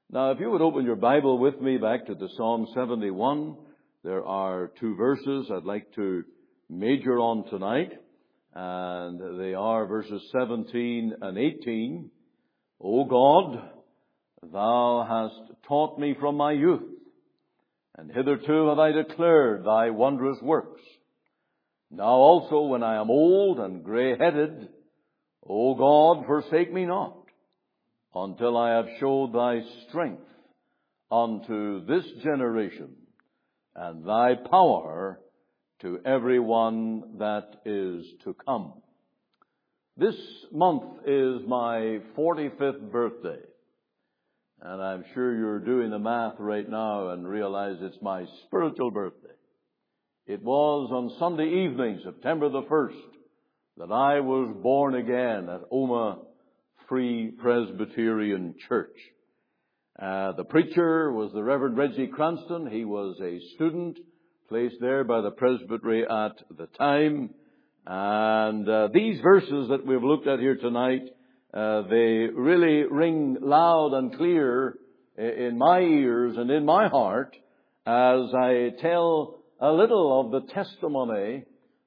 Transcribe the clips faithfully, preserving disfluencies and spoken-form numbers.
Now, if you would open your Bible with me back to the Psalm seventy-one, there are two verses I'd like to major on tonight, and they are verses seventeen and eighteen. O God, Thou hast taught me from my youth, and hitherto have I declared Thy wondrous works. Now also when I am old and grey-headed, O God, forsake me not, until I have showed Thy strength unto this generation, and Thy power to every one that is to come. This month is my forty-fifth birthday, and I'm sure you're doing the math right now and realize it's my spiritual birthday. It was on Sunday evening, September the first, that I was born again at Omagh Free Presbyterian Church. Uh, the preacher was the Reverend Reggie Cranston. He was a student placed there by the presbytery at the time. And uh, these verses that we've looked at here tonight, uh, they really ring loud and clear in my ears and in my heart as I tell a little of the testimony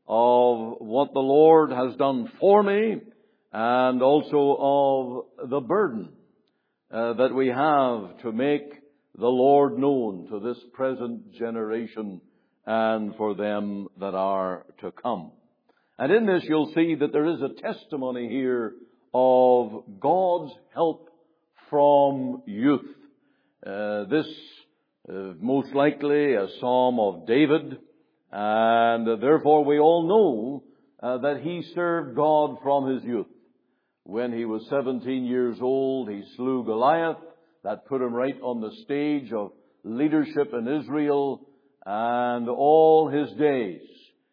of what the Lord has done for me, and also of the burden uh, that we have to make the Lord known to this present generation and for them that are to come. And in this you'll see that there is a testimony here of God's help from youth. Uh, this uh, most likely a psalm of David, and uh, therefore we all know uh, that he served God from his youth. When he was seventeen years old, he slew Goliath. That put him right on the stage of leadership in Israel. And all his days,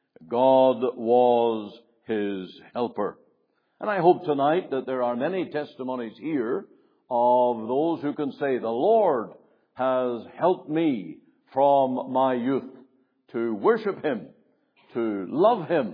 God was his helper. And I hope tonight that there are many testimonies here of those who can say, the Lord has helped me from my youth to worship Him, to love Him,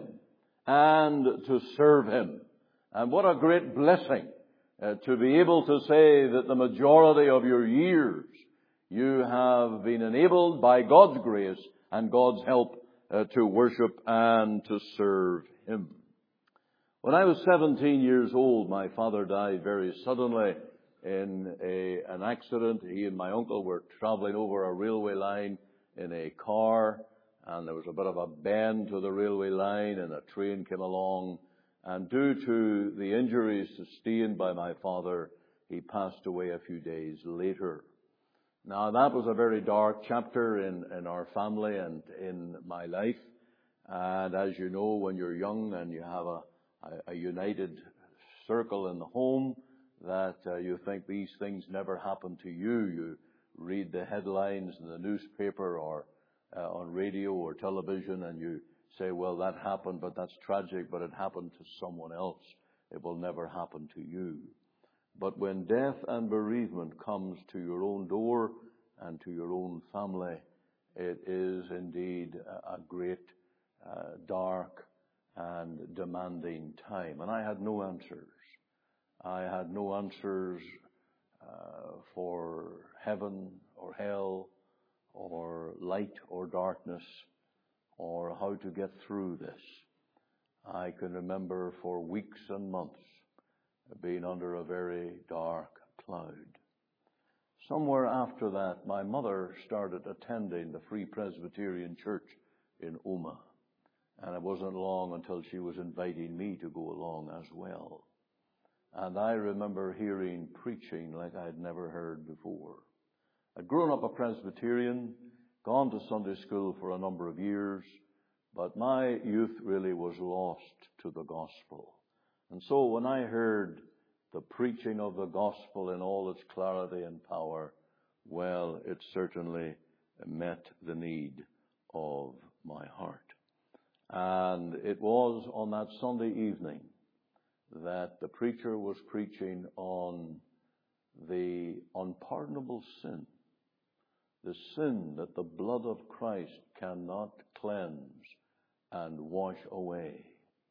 and to serve Him. And what a great blessing uh, to be able to say that the majority of your years you have been enabled by God's grace and God's help uh, to worship and to serve Him. When I was seventeen years old, my father died very suddenly in a, an accident. He and my uncle were traveling over a railway line in a car, and there was a bit of a bend to the railway line, and a train came along. And due to the injuries sustained by my father, he passed away a few days later. Now, that was a very dark chapter in, in our family and in my life. And as you know, when you're young and you have a, a, a united circle in the home, that uh, you think these things never happen to you. You read the headlines in the newspaper or uh, on radio or television, and you say, well, that happened, but that's tragic, but it happened to someone else. It will never happen to you. But when death and bereavement comes to your own door and to your own family, it is indeed a great, uh, dark and demanding time. And I had no answers. I had no answers uh, for heaven or hell or light or darkness or how to get through this. I can remember for weeks and months being under a very dark cloud. Somewhere after that, my mother started attending the Free Presbyterian Church in Omagh. And it wasn't long until she was inviting me to go along as well. And I remember hearing preaching like I had never heard before. I'd grown up a Presbyterian, gone to Sunday school for a number of years, but my youth really was lost to the gospel. And so when I heard the preaching of the gospel in all its clarity and power, well, it certainly met the need of my heart. And it was on that Sunday evening that the preacher was preaching on the unpardonable sin, the sin that the blood of Christ cannot cleanse and wash away.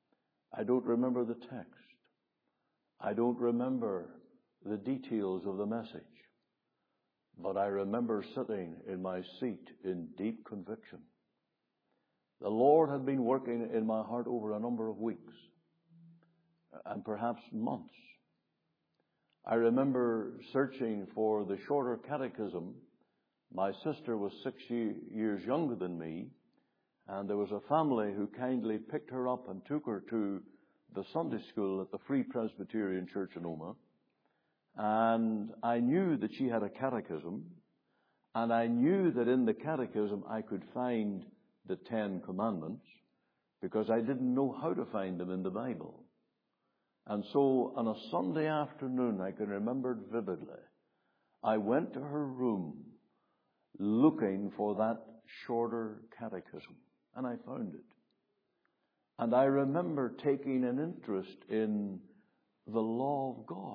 I don't remember the text. I don't remember the details of the message. But I remember sitting in my seat in deep conviction. The Lord had been working in my heart over a number of weeks and perhaps months. I remember searching for the shorter catechism. My sister was six years younger than me, and there was a family who kindly picked her up and took her to the Sunday school at the Free Presbyterian Church in Omagh. And I knew that she had a catechism, and I knew that in the catechism I could find the Ten Commandments, because I didn't know how to find them in the Bible. And so on a Sunday afternoon, I can remember it vividly, I went to her room looking for that shorter catechism, and I found it. And I remember taking an interest in the law of God.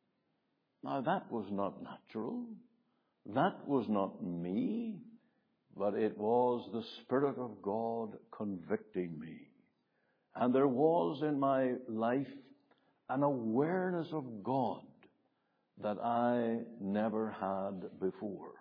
Now, that was not natural. That was not me. But it was the Spirit of God convicting me. And there was in my life an awareness of God that I never had before.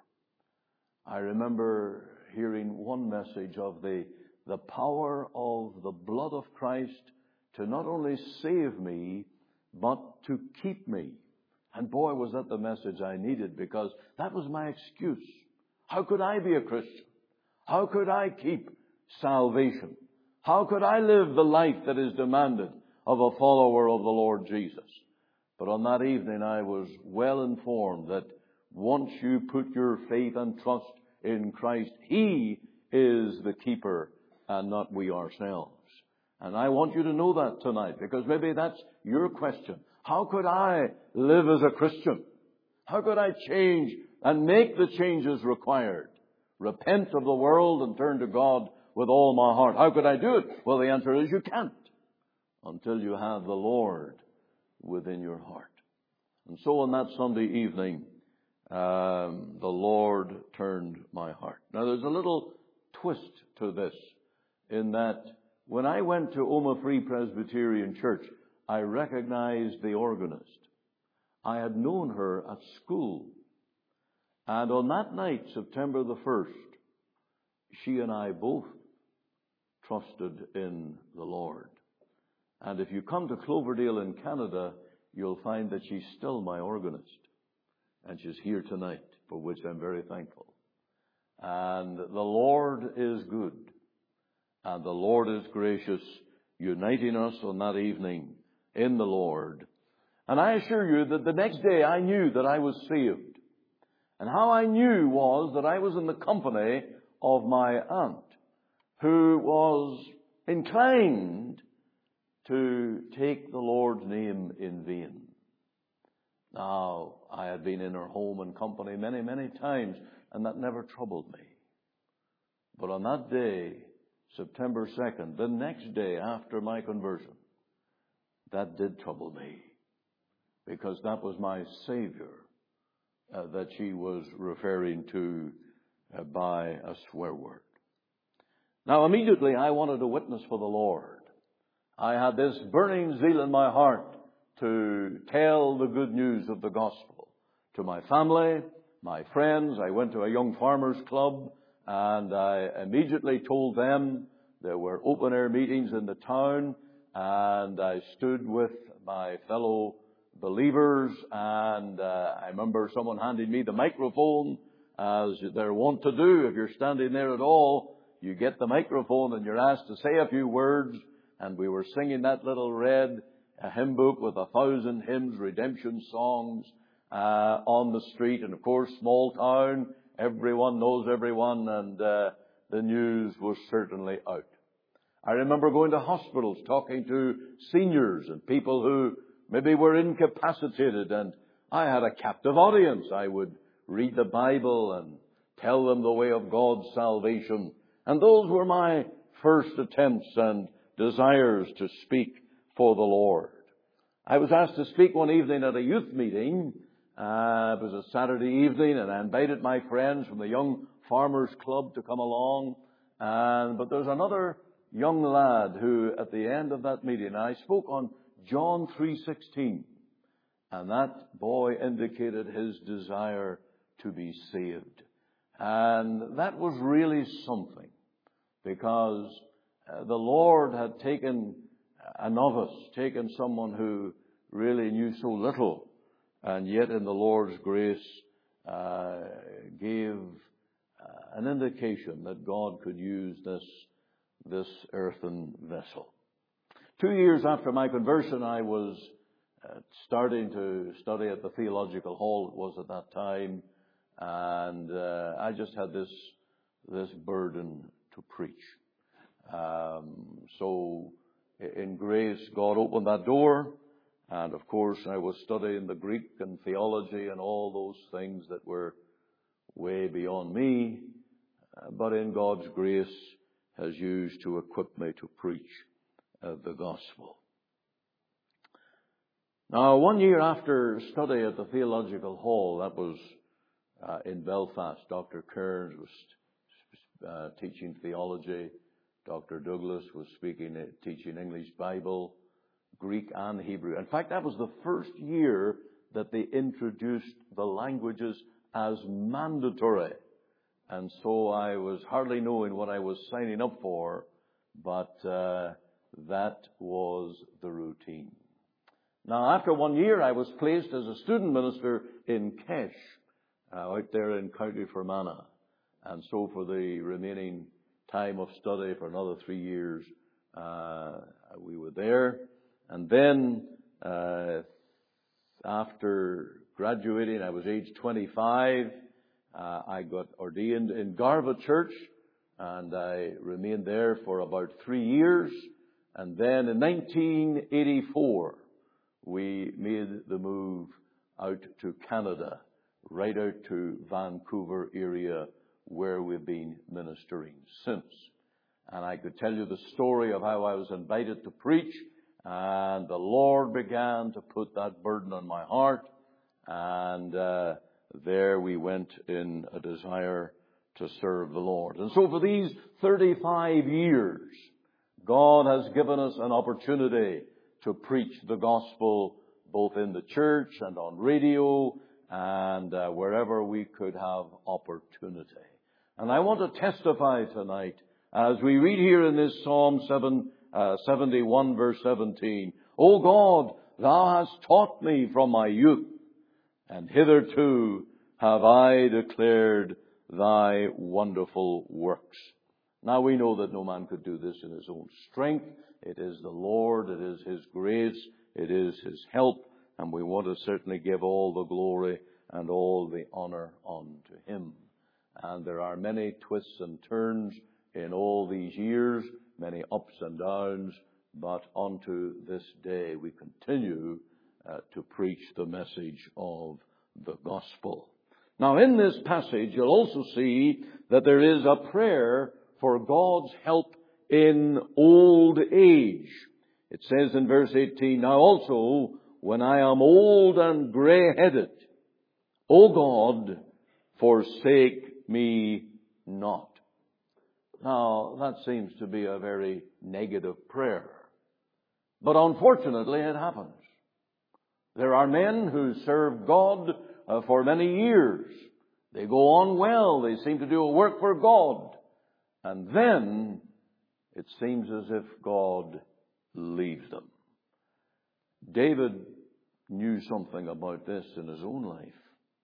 I remember hearing one message of the, the power of the blood of Christ to not only save me, but to keep me. And boy, was that the message I needed, because that was my excuse. How could I be a Christian? How could I keep salvation? How could I live the life that is demanded of a follower of the Lord Jesus? But on that evening, I was well informed that once you put your faith and trust in Christ, He is the keeper and not we ourselves. And I want you to know that tonight, because maybe that's your question. How could I live as a Christian? How could I change and make the changes required? Repent of the world and turn to God with all my heart. How could I do it? Well, the answer is you can't until you have the Lord within your heart. And so on that Sunday evening, um, the Lord turned my heart. Now, there's a little twist to this, in that when I went to Omagh Free Presbyterian Church, I recognized the organist. I had known her at school. And on that night, September the first, she and I both trusted in the Lord. And if you come to Cloverdale in Canada, you'll find that she's still my organist. And she's here tonight, for which I'm very thankful. And the Lord is good. And the Lord is gracious, uniting us on that evening in the Lord. And I assure you that the next day I knew that I was saved. And how I knew was that I was in the company of my aunt, who was inclined to take the Lord's name in vain. Now, I had been in her home and company many, many times, and that never troubled me. But on that day, September second, the next day after my conversion, that did trouble me, because that was my Savior uh, that she was referring to uh, by a swear word. Now, immediately I wanted to witness for the Lord. I had this burning zeal in my heart to tell the good news of the gospel to my family, my friends. I went to a young farmers club, and I immediately told them there were open-air meetings in the town, and I stood with my fellow believers, and uh, I remember someone handing me the microphone, as they're wont to do. If you're standing there at all, you get the microphone and you're asked to say a few words, and we were singing that little red a hymn book with a thousand hymns, redemption songs, uh, on the street. And of course, small town, everyone knows everyone, and uh, the news was certainly out. I remember going to hospitals, talking to seniors and people who maybe were incapacitated, and I had a captive audience. I would read the Bible and tell them the way of God's salvation. And those were my first attempts and desires to speak for the Lord. I was asked to speak one evening at a youth meeting. Uh, it was a Saturday evening, and I invited my friends from the Young Farmers Club to come along. And but there's another young lad who, at the end of that meeting, I spoke on John three sixteen, and that boy indicated his desire to be saved. And that was really something, because uh, the Lord had taken a novice, taken someone who really knew so little, and yet in the Lord's grace uh, gave uh, an indication that God could use this, this earthen vessel. Two years after my conversion, I was uh, starting to study at the Theological Hall, it was at that time, and uh, I just had this, this burden to preach. Um, so in grace, God opened that door. And of course, I was studying the Greek and theology and all those things that were way beyond me. Uh, but in God's grace, has used to equip me to preach uh, the gospel. Now, one year after study at the Theological Hall, that was uh, in Belfast, Doctor Kearns was uh, teaching theology. Doctor Douglas was speaking, uh, teaching English Bible, Greek and Hebrew. In fact, that was the first year that they introduced the languages as mandatory. And so I was hardly knowing what I was signing up for, but uh, that was the routine. Now, after one year, I was placed as a student minister in Kesh, uh, out there in County Fermanagh. And so for the remaining time of study for another three years, uh, we were there. And then, uh, after graduating, I was age twenty-five, uh, I got ordained in Garva Church, and I remained there for about three years. And then in nineteen eighty-four, we made the move out to Canada, right out to Vancouver area, where we've been ministering since. And I could tell you the story of how I was invited to preach, and the Lord began to put that burden on my heart, and uh, there we went in a desire to serve the Lord. And so for these thirty-five years, God has given us an opportunity to preach the gospel both in the church and on radio and uh, wherever we could have opportunity. And I want to testify tonight as we read here in this Psalm seven, uh, seventy-one verse seventeen. O God, thou hast taught me from my youth, and hitherto have I declared thy wonderful works. Now we know that no man could do this in his own strength. It is the Lord, it is His grace, it is His help, and we want to certainly give all the glory and all the honor unto Him. And there are many twists and turns in all these years, many ups and downs, but unto this day we continue uh, to preach the message of the gospel. Now in this passage you'll also see that there is a prayer for God's help in old age. It says in verse eighteen, Now also, when I am old and grey-headed, O God, forsake me not. Now, that seems to be a very negative prayer. But unfortunately, it happens. There are men who serve God uh, for many years. They go on well. They seem to do a work for God. And then it seems as if God leaves them. David knew something about this in his own life.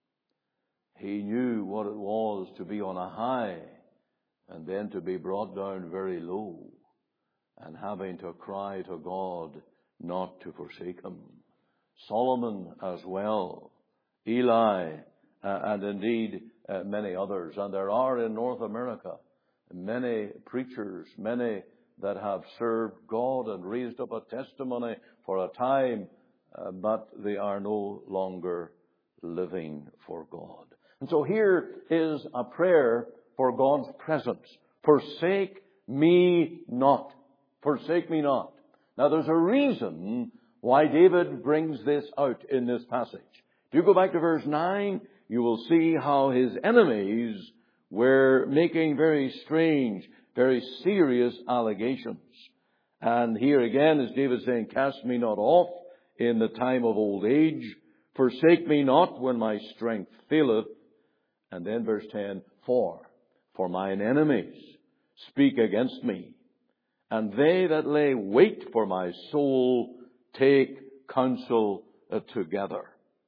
He knew what it was to be on a high and then to be brought down very low and having to cry to God not to forsake him. Solomon as well, Eli, uh, and indeed uh, many others. And there are in North America many preachers, many that have served God and raised up a testimony for a time, uh, but they are no longer living for God. And so here is a prayer for God's presence. Forsake me not. Forsake me not. Now there's a reason why David brings this out in this passage. If you go back to verse nine, you will see how his enemies were making very strange, very serious allegations. And here again is David saying, Cast me not off in the time of old age. Forsake me not when my strength faileth. And then verse ten, for, for mine enemies speak against me, and they that lay wait for my soul take counsel uh, together.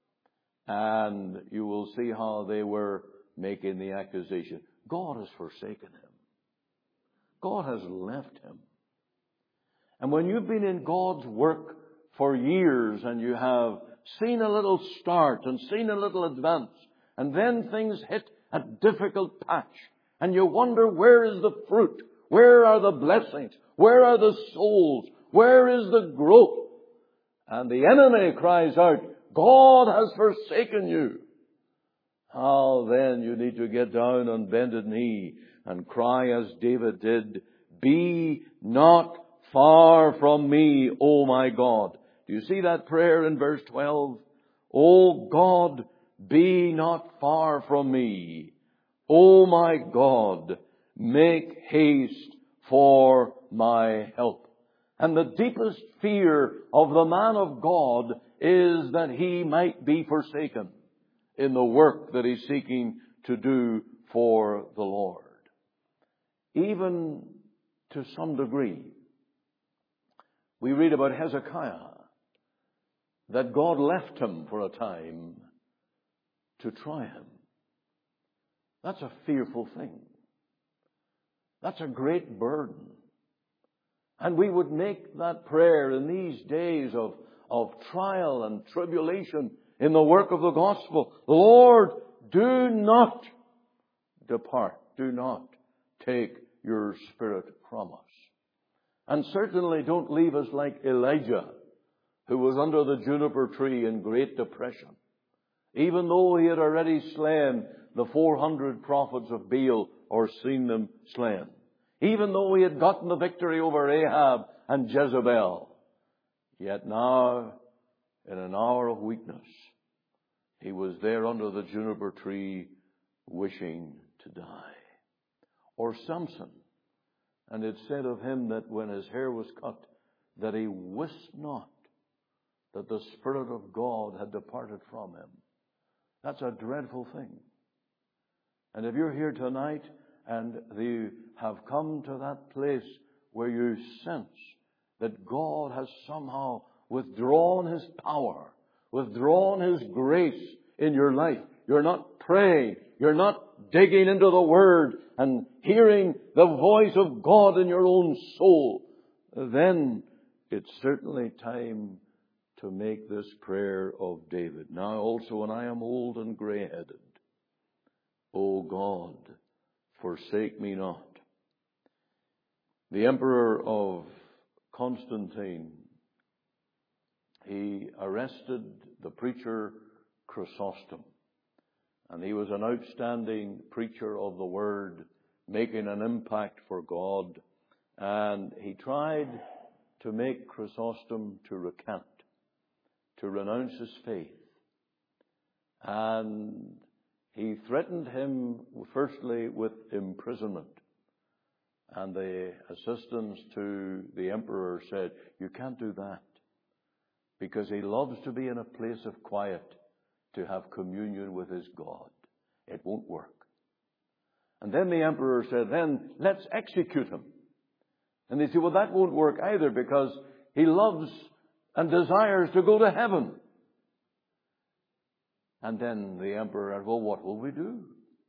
And you will see how they were making the accusation. God has forsaken him. God has left him. And when you've been in God's work for years and you have seen a little start and seen a little advance, and then things hit a difficult patch, and you wonder, where is the fruit? Where are the blessings? Where are the souls? Where is the growth? And the enemy cries out, God has forsaken you. How then you need to get down on bended knee and cry as David did, be not far from me, O my God. Do you see that prayer in verse twelve? O God, be not far from me. O my God, make haste for my help. And the deepest fear of the man of God is that he might be forsaken in the work that he's seeking to do for the Lord. Even to some degree, we read about Hezekiah, that God left him for a time to try him. That's a fearful thing. That's a great burden. And we would make that prayer in these days of, of trial and tribulation in the work of the gospel. Lord, do not depart. Do not take your Spirit from us. And certainly don't leave us like Elijah, who was under the juniper tree in great depression. Even though he had already slain the four hundred prophets of Baal, or seen them slain. Even though he had gotten the victory over Ahab and Jezebel. Yet now, in an hour of weakness, he was there under the juniper tree wishing to die. Or Samson, and it said of him that when his hair was cut, that he wist not that the Spirit of God had departed from him. That's a dreadful thing. And if you're here tonight and you have come to that place where you sense that God has somehow withdrawn His power, withdrawn His grace in your life, you're not praying, you're not digging into the Word and hearing the voice of God in your own soul, then it's certainly time to make this prayer of David. Now also when I am old and grey-headed, O God, forsake me not. The Emperor of Constantine, he arrested the preacher Chrysostom. And he was an outstanding preacher of the Word, making an impact for God. And he tried to make Chrysostom to recant, to renounce his faith. And he threatened him firstly with imprisonment. And the assistants to the emperor said, you can't do that, because he loves to be in a place of quiet to have communion with his God. It won't work. And then the emperor said, then let's execute him. And they said, well, that won't work either, because he loves and desires to go to heaven. And then the emperor said, well, what will we do?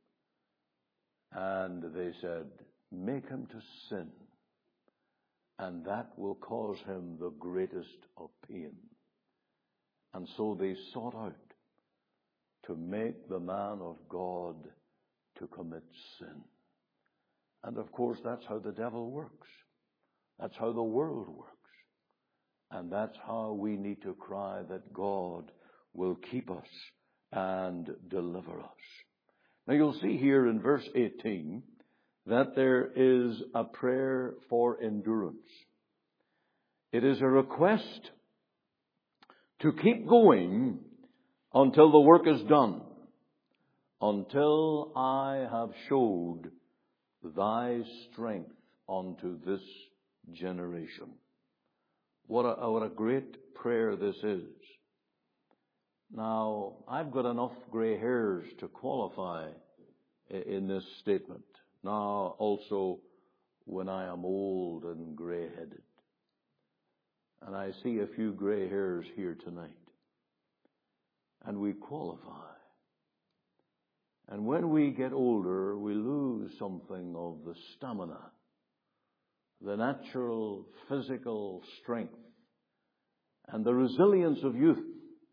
And they said, make him to sin, and that will cause him the greatest of pain. And so they sought out to make the man of God to commit sin. And of course, that's how the devil works. That's how the world works. And that's how we need to cry that God will keep us and deliver us. Now you'll see here in verse eighteen that there is a prayer for endurance. It is a request to keep going until the work is done, until I have showed thy strength unto this generation. What a, what a great prayer this is. Now, I've got enough gray hairs to qualify in this statement. Now also when I am old and gray-headed. And I see a few gray hairs here tonight. And we qualify. And when we get older, we lose something of the stamina, the natural physical strength, and the resilience of youth,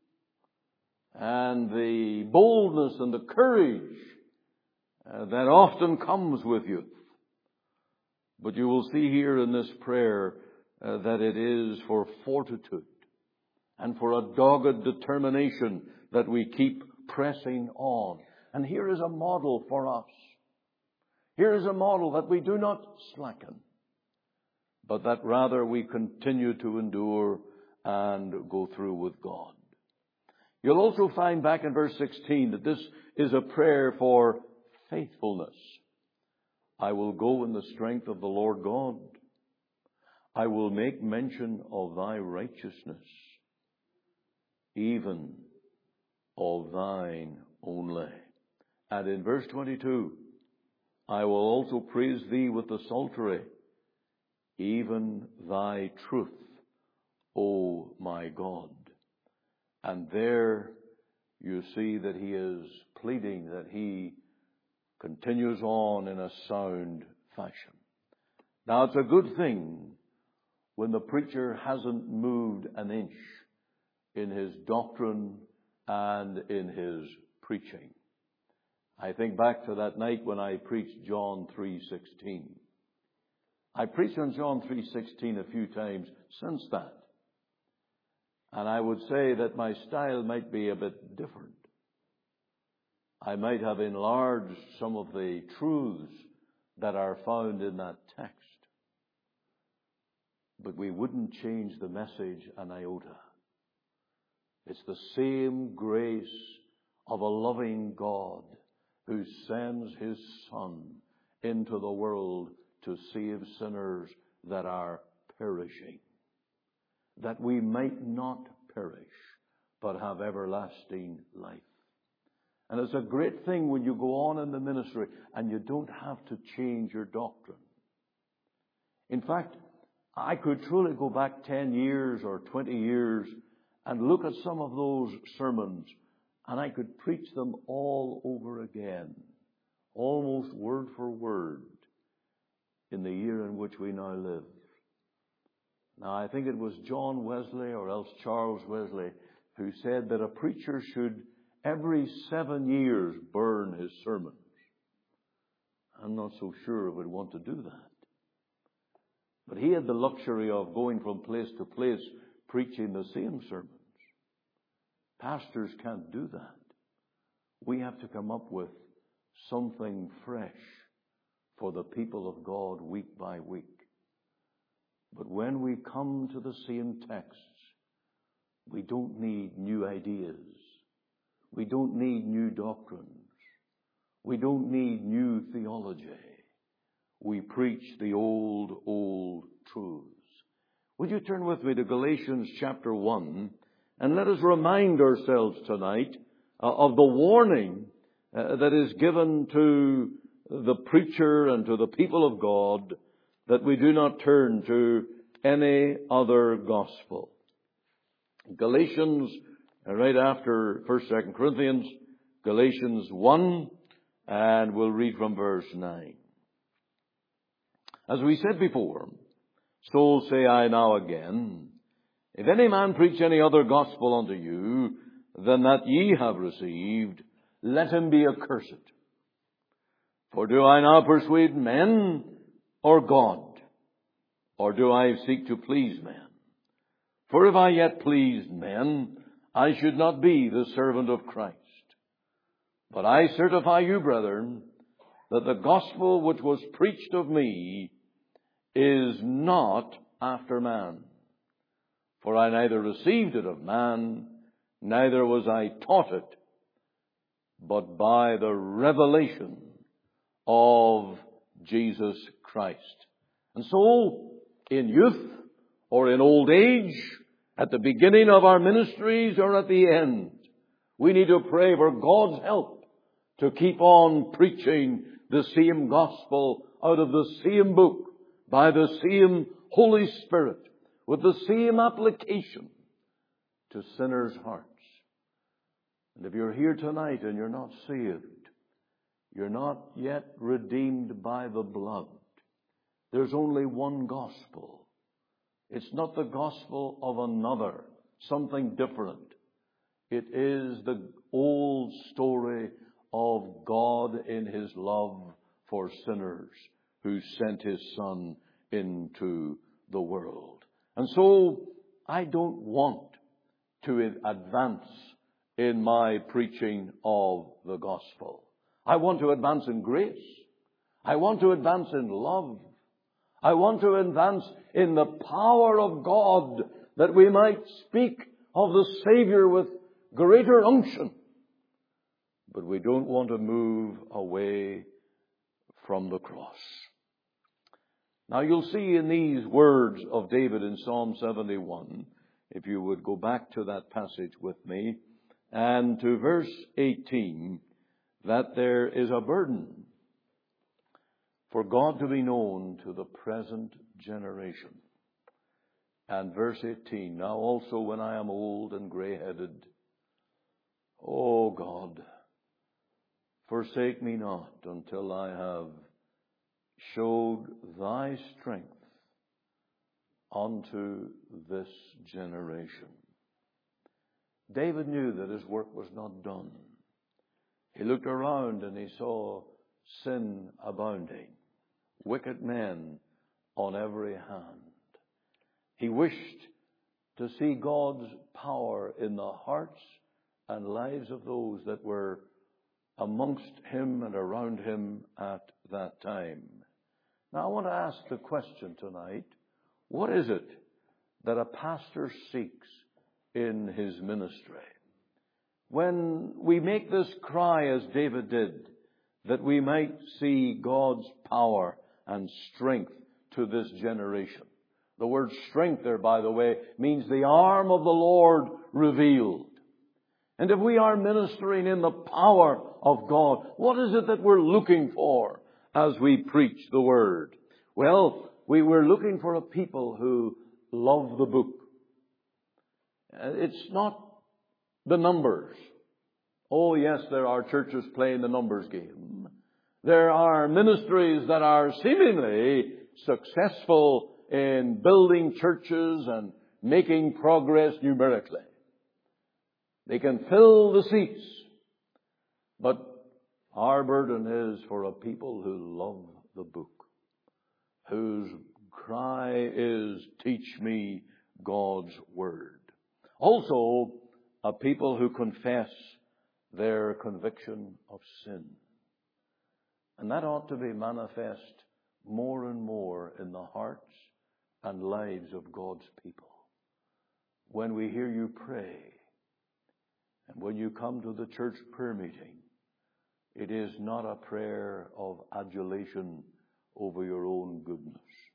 and the boldness and the courage uh, that often comes with youth. But you will see here in this prayer uh, that it is for fortitude and for a dogged determination that we keep pressing on. And here is a model for us. Here is a model that we do not slacken, but that rather we continue to endure and go through with God. You'll also find back in verse sixteen that this is a prayer for faithfulness. I will go in the strength of the Lord God. I will make mention of thy righteousness, even of thine only. And in verse twenty-two, I will also praise thee with the psaltery, even thy truth, O my God. And there you see that he is pleading that he continues on in a sound fashion. Now it's a good thing when the preacher hasn't moved an inch in his doctrine and in his preaching. I think back to that night when I preached John three sixteen. I preached on John three sixteen a few times since that. And I would say that my style might be a bit different. I might have enlarged some of the truths that are found in that text. But we wouldn't change the message an iota. It's the same grace of a loving God who sends his Son into the world to save sinners that are perishing, that we might not perish, but have everlasting life. And it's a great thing when you go on in the ministry and you don't have to change your doctrine. In fact, I could truly go back ten years or twenty years and look at some of those sermons, and I could preach them all over again, almost word for word, in the year in which we now live. Now, I think it was John Wesley or else Charles Wesley who said that a preacher should every seven years burn his sermons. I'm not so sure I would want to do that. But he had the luxury of going from place to place preaching the same sermons. Pastors can't do that. We have to come up with something fresh for the people of God week by week. But when we come to the same texts, we don't need new ideas. We don't need new doctrines. We don't need new theology. We preach the old, old truths. Would you turn with me to Galatians chapter one, and let us remind ourselves tonight uh, of the warning uh, that is given to the preacher and to the people of God, that we do not turn to any other gospel. Galatians, right after First, Second Corinthians, Galatians one, and we'll read from verse nine. As we said before, so say I now again, if any man preach any other gospel unto you than that ye have received, let him be accursed. For do I now persuade men or God? Or do I seek to please men? For if I yet pleased men, I should not be the servant of Christ. But I certify you, brethren, that the gospel which was preached of me is not after man. For I neither received it of man, neither was I taught it, but by the revelation of Jesus Christ. And so, in youth or in old age, at the beginning of our ministries or at the end, we need to pray for God's help to keep on preaching the same gospel out of the same book, by the same Holy Spirit, with the same application to sinners' hearts. And if you're here tonight and you're not saved, you're not yet redeemed by the blood, there's only one gospel. It's not the gospel of another, something different. It is the old story of God in His love for sinners, who sent His Son into the world. And so I don't want to advance in my preaching of the gospel. I want to advance in grace. I want to advance in love. I want to advance in the power of God, that we might speak of the Savior with greater unction. But we don't want to move away from the cross. Now you'll see in these words of David in Psalm seventy-one, if you would go back to that passage with me, and to verse eighteen, that there is a burden for God to be known to the present generation. And verse eighteen, now also when I am old and grey-headed, O God, forsake me not until I have showed thy strength unto this generation. David knew that his work was not done. He looked around and he saw sin abounding, wicked men on every hand. He wished to see God's power in the hearts and lives of those that were amongst him and around him at that time. Now I want to ask the question tonight, what is it that a pastor seeks in his ministry? When we make this cry, as David did, that we might see God's power and strength to this generation. The word strength there, by the way, means the arm of the Lord revealed. And if we are ministering in the power of God, what is it that we're looking for as we preach the Word? Well, we were looking for a people who love the book. It's not the numbers. Oh yes, there are churches playing the numbers game. There are ministries that are seemingly successful in building churches and making progress numerically. They can fill the seats. But our burden is for a people who love the book, whose cry is, teach me God's Word. Also, a people who confess their conviction of sin. And that ought to be manifest more and more in the hearts and lives of God's people. When we hear you pray, and when you come to the church prayer meeting, it is not a prayer of adulation over your own goodness,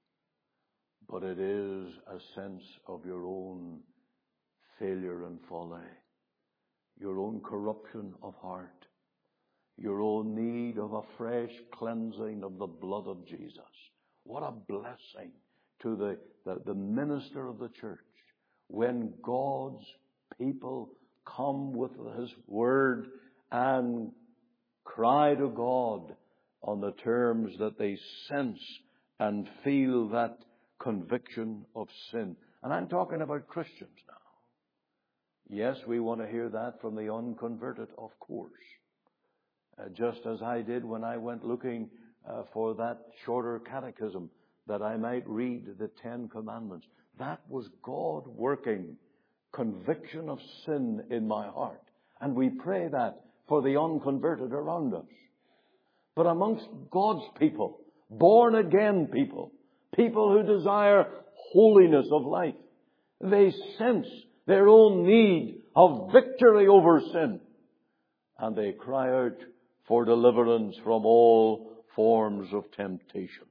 but it is a sense of your own failure and folly, your own corruption of heart, your own need of a fresh cleansing of the blood of Jesus. What a blessing to the, the, the minister of the church when God's people come with His Word and cry to God on the terms that they sense and feel that conviction of sin. And I'm talking about Christians now. Yes, we want to hear that from the unconverted, of course. Uh, just as I did when I went looking uh, for that shorter catechism that I might read the Ten Commandments. That was God working conviction of sin in my heart. And we pray that for the unconverted around us. But amongst God's people, born again people, people who desire holiness of life, they sense their own need of victory over sin. And they cry out for deliverance from all forms of temptation.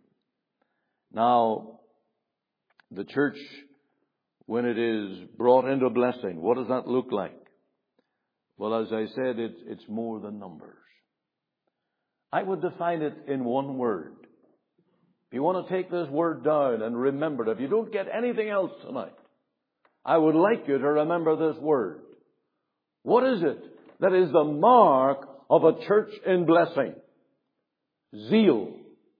Now, the church, when it is brought into blessing, what does that look like? Well, as I said, it's, it's more than numbers. I would define it in one word. If you want to take this word down and remember it, if you don't get anything else tonight, I would like you to remember this word. What is it that is the mark of a church in blessing? Zeal.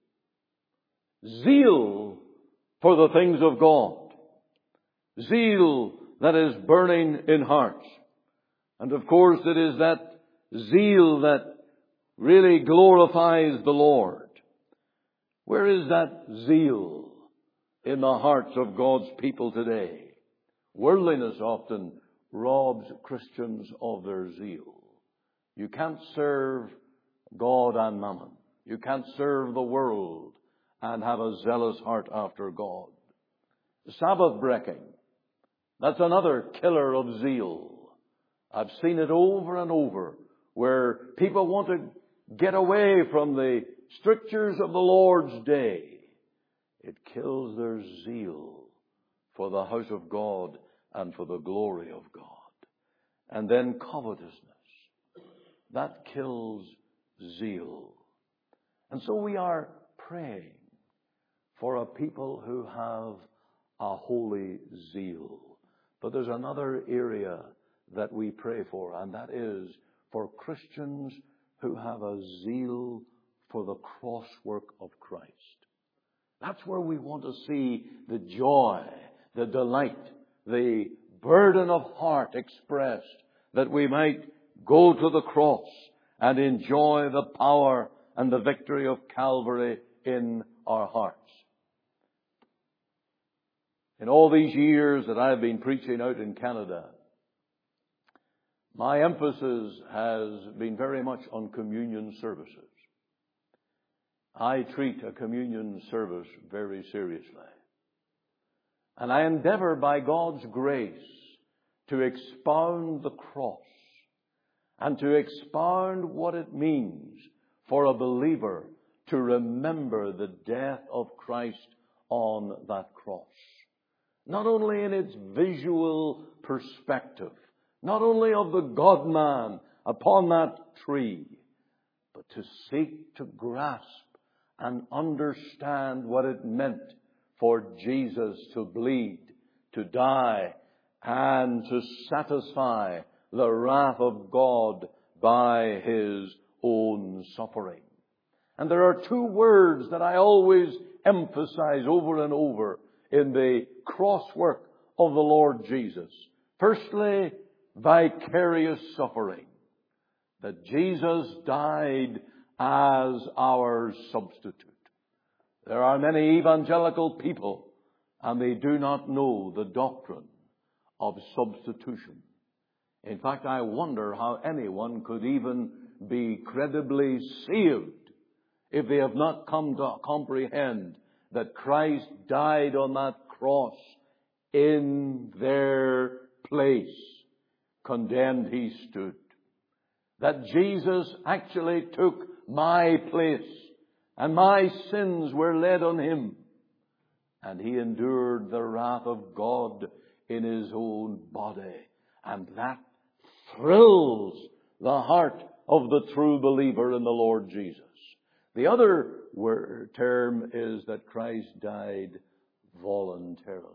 Zeal for the things of God. Zeal that is burning in hearts. And of course it is that zeal that really glorifies the Lord. Where is that zeal in the hearts of God's people today? Worldliness often robs Christians of their zeal. You can't serve God and mammon. You can't serve the world and have a zealous heart after God. Sabbath breaking. That's another killer of zeal. I've seen it over and over where people want to get away from the strictures of the Lord's day. It kills their zeal for the house of God and for the glory of God. And then covetousness. That kills zeal. And so we are praying for a people who have a holy zeal. But there's another area that we pray for, and that is for Christians who have a zeal for the cross work of Christ. That's where we want to see the joy, the delight, the burden of heart expressed, that we might go to the cross and enjoy the power and the victory of Calvary in our hearts. In all these years that I've been preaching out in Canada, my emphasis has been very much on communion services. I treat a communion service very seriously. And I endeavor by God's grace to expound the cross and to expound what it means for a believer to remember the death of Christ on that cross. Not only in its visual perspective, not only of the God-man upon that tree, but to seek to grasp and understand what it meant for Jesus to bleed, to die, and to satisfy the wrath of God by His own suffering. And there are two words that I always emphasize over and over in the cross work of the Lord Jesus. Firstly, vicarious suffering. That Jesus died as our substitute. There are many evangelical people, and they do not know the doctrine of substitution. In fact, I wonder how anyone could even be credibly saved if they have not come to comprehend that Christ died on that cross in their place. Condemned He stood. That Jesus actually took my place, and my sins were laid on Him. And He endured the wrath of God in His own body. And that thrills the heart of the true believer in the Lord Jesus. The other word, term is that Christ died voluntarily.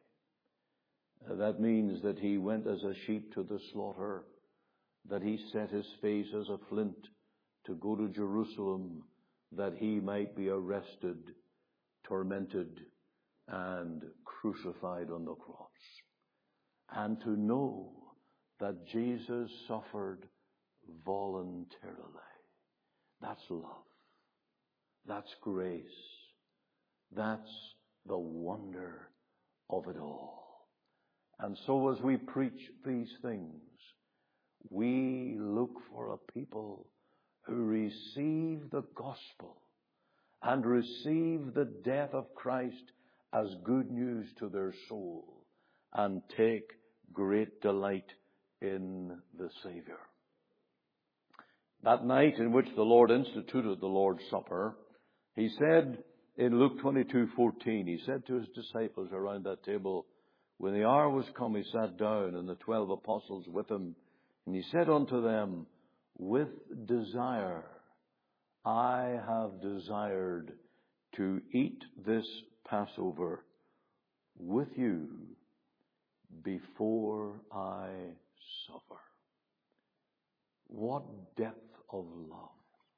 That means that He went as a sheep to the slaughter, that He set His face as a flint to go to Jerusalem, that He might be arrested, tormented, and crucified on the cross. And to know that Jesus suffered voluntarily. That's love. That's grace. That's the wonder of it all. And so as we preach these things, we look for a people who receive the gospel and receive the death of Christ as good news to their soul and take great delight in the Savior. That night in which the Lord instituted the Lord's Supper, He said in Luke twenty-two fourteen, He said to His disciples around that table, when the hour was come, He sat down, and the twelve apostles with Him, and He said unto them, with desire I have desired to eat this Passover with you before I suffer. What depth of love.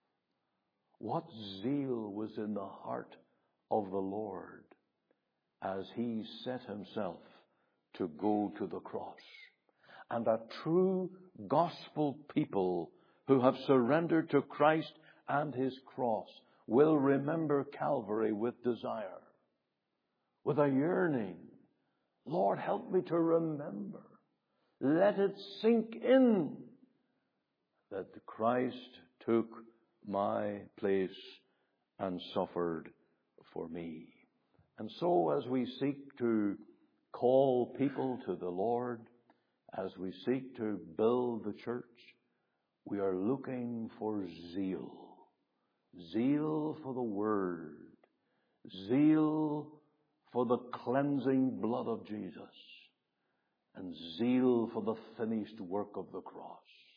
What zeal was in the heart of the Lord as he set himself to go to the cross. And a true gospel people who have surrendered to Christ and his cross will remember Calvary with desire, with a yearning. Lord, help me to remember. Let it sink in that Christ took my place and suffered for me. And so as we seek to call people to the Lord, as we seek to build the church, we are looking for zeal. Zeal for the Word. Zeal for the cleansing blood of Jesus. And zeal for the finished work of the cross.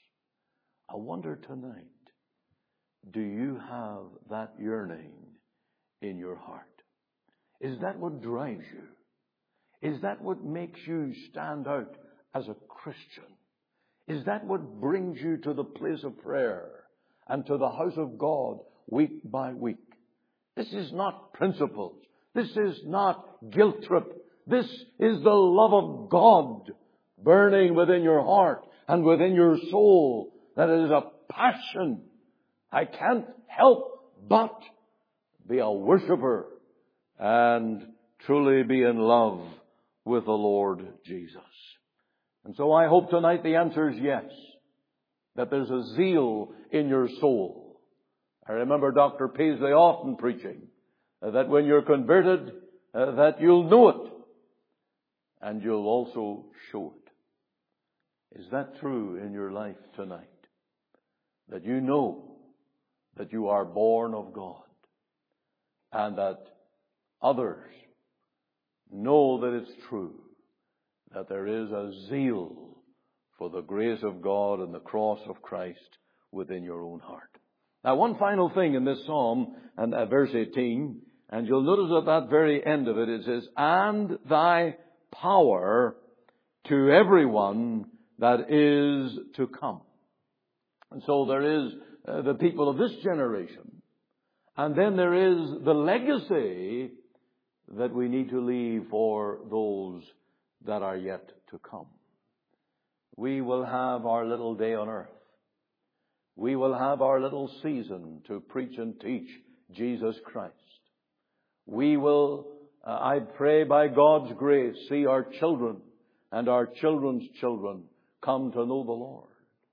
I wonder tonight, do you have that yearning in your heart? Is that what drives you? Is that what makes you stand out as a Christian? Is that what brings you to the place of prayer and to the house of God week by week? This is not principles. This is not guilt trip. This is the love of God burning within your heart and within your soul. That is a passion. I can't help but be a worshiper and truly be in love with the Lord Jesus. And so I hope tonight the answer is yes. That there's a zeal in your soul. I remember Doctor Paisley often preaching uh, that when you're converted, uh, that you'll know it. And you'll also show it. Is that true in your life tonight? That you know that you are born of God. And that others know that it's true. That there is a zeal for the grace of God and the cross of Christ within your own heart. Now, one final thing in this psalm, and uh, verse eighteen, and you'll notice at that very end of it, it says, and thy power to everyone that is to come. And so there is uh, the people of this generation, and then there is the legacy that we need to leave for those that are yet to come. We will have our little day on earth. We will have our little season to preach and teach Jesus Christ. We will, uh, I pray by God's grace, see our children and our children's children come to know the Lord.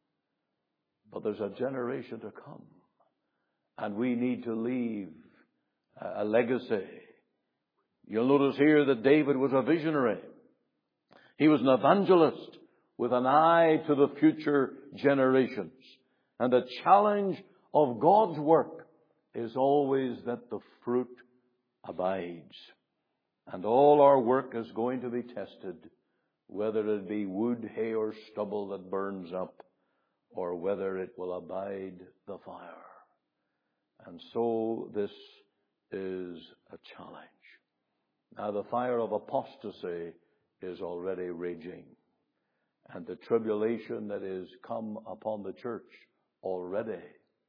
But there's a generation to come. And we need to leave a legacy. You'll notice here that David was a visionary. He was an evangelist with an eye to the future generations. And the challenge of God's work is always that the fruit abides. And all our work is going to be tested, whether it be wood, hay, or stubble that burns up, or whether it will abide the fire. And so this is a challenge. Now the fire of apostasy is already raging. And the tribulation that is come upon the church already.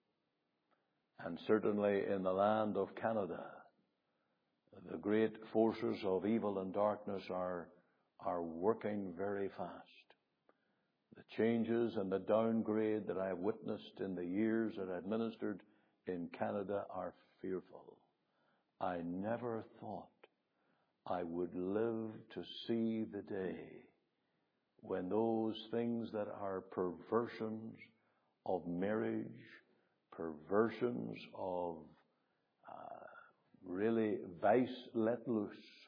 And certainly in the land of Canada, the great forces of evil and darkness are, are working very fast. The changes and the downgrade that I have witnessed in the years that I've ministered in Canada are fearful. I never thought I would live to see the day when those things that are perversions of marriage, perversions of uh, really vice let loose,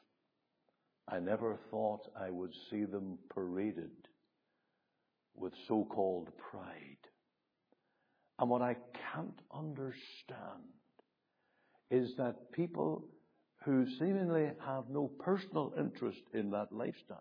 I never thought I would see them paraded with so-called pride. And what I can't understand is that people who seemingly have no personal interest in that lifestyle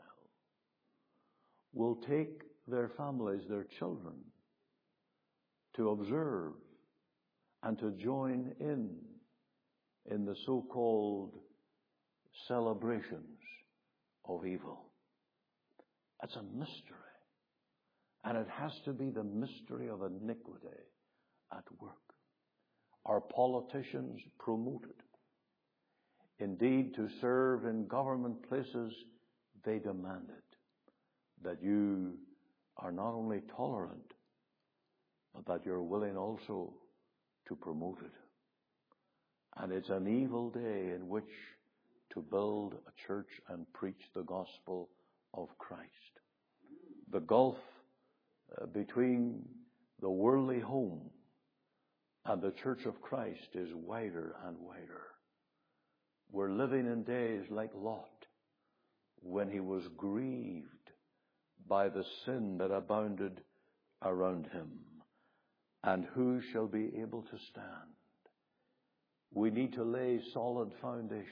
will take their families, their children, to observe and to join in in the so-called celebrations of evil. It's a mystery. And it has to be the mystery of iniquity at work. Our politicians promote it. Indeed, to serve in government places, they demand it. That you are not only tolerant, but that you're willing also to promote it. And it's an evil day in which to build a church and preach the gospel of Christ. The gulf uh, between the worldly home and the church of Christ is wider and wider. We're living in days like Lot, when he was grieved by the sin that abounded around him. And who shall be able to stand? We need to lay solid foundations.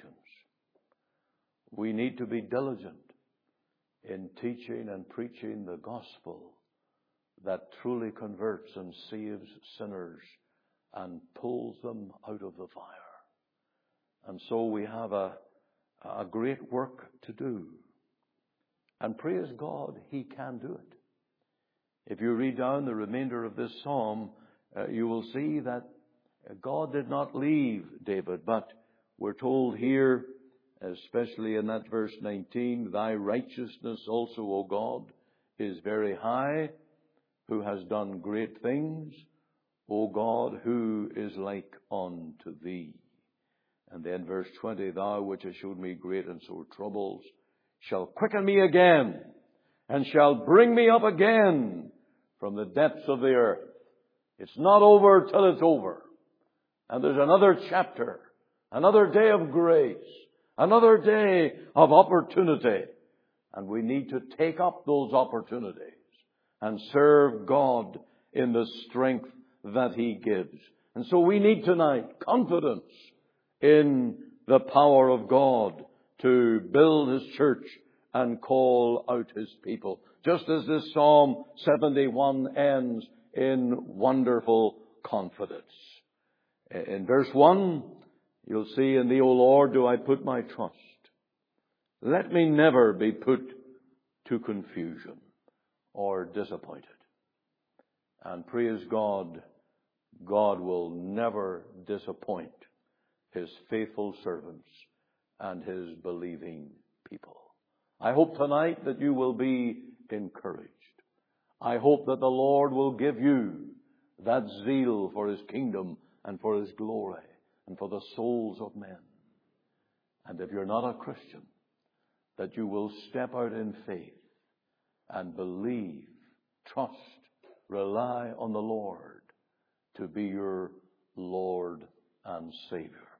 We need to be diligent in teaching and preaching the gospel that truly converts and saves sinners and pulls them out of the fire. And so we have a, a great work to do. And praise God, He can do it. If you read down the remainder of this psalm, uh, you will see that God did not leave David, but we're told here, especially in that verse nineteen, Thy righteousness also, O God, is very high, who has done great things. O God, who is like unto Thee? And then verse twenty, Thou which hast showed me great and sore troubles, shall quicken me again, and shall bring me up again from the depths of the earth. It's not over till it's over. And there's another chapter, another day of grace, another day of opportunity. And we need to take up those opportunities and serve God in the strength that He gives. And so we need tonight confidence in the power of God to build His church and call out His people. Just as this Psalm seventy-one ends in wonderful confidence. In verse one, you'll see, In Thee, O Lord, do I put my trust. Let me never be put to confusion or disappointed. And praise God, God will never disappoint His faithful servants and His believing people. I hope tonight that you will be encouraged. I hope that the Lord will give you that zeal for His kingdom and for His glory and for the souls of men. And if you're not a Christian, that you will step out in faith and believe, trust, rely on the Lord to be your Lord and Savior.